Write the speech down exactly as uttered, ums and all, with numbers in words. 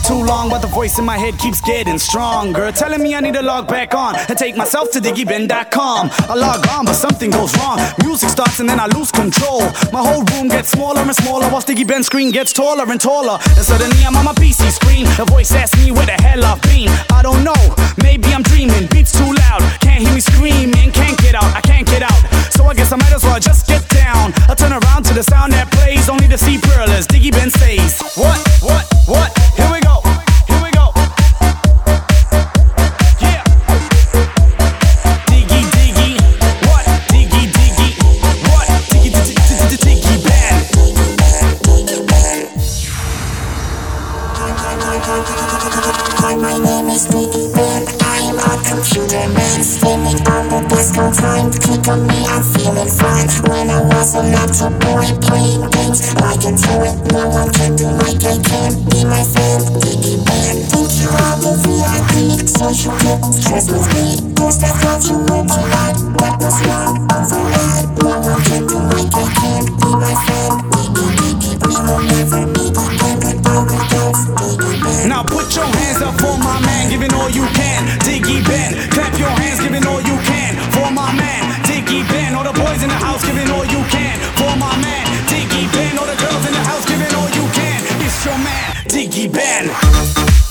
too long, but the voice in my head keeps getting stronger, telling me I need to log back on and take myself to diggy ben dot com. I log on, but something goes wrong. Music starts and then I lose control. My whole room gets smaller and smaller, while Diggy Ben's screen gets taller and taller. And suddenly I'm on my P C screen. A voice asks me where the hell I've been. I don't know, maybe I'm dreaming. Beats too loud, can't hear me screaming. Can't get out, I can't get out. So I guess I might as well just get down. I turn around to the sound that plays, only to see Pearl as Diggy Ben says, What, what, what? Here we go. Here we go. Yeah. Diggy, diggy. What? Diggy, diggy. What? Diggy, diggy, diggy, diggy Ben. Hi, my name is Diggy Ben. I'm a computer man, spinning on the disco time. Click on me, I'm feeling fine. When I was a little boy playing games, I can do it. No one can do like I can. Be my friend, Diggy Ben. Think you are the V I P, so you couldn't stress with me. Cause that's how you went to ride. That was wrong, override. No one can do like I can. Be my friend, Diggy, Diggy. We will never meet again, but I will dance, Diggy Ben. Now put your hands up for my man, giving all you can, Diggy Ben. Clap your hands, giving all you can for my man, Diggy Ben. All the boys in the house, giving all you can for my man, Diggy Ben. All the girls in the house, giving all you can. It's your man, Diggy Ben.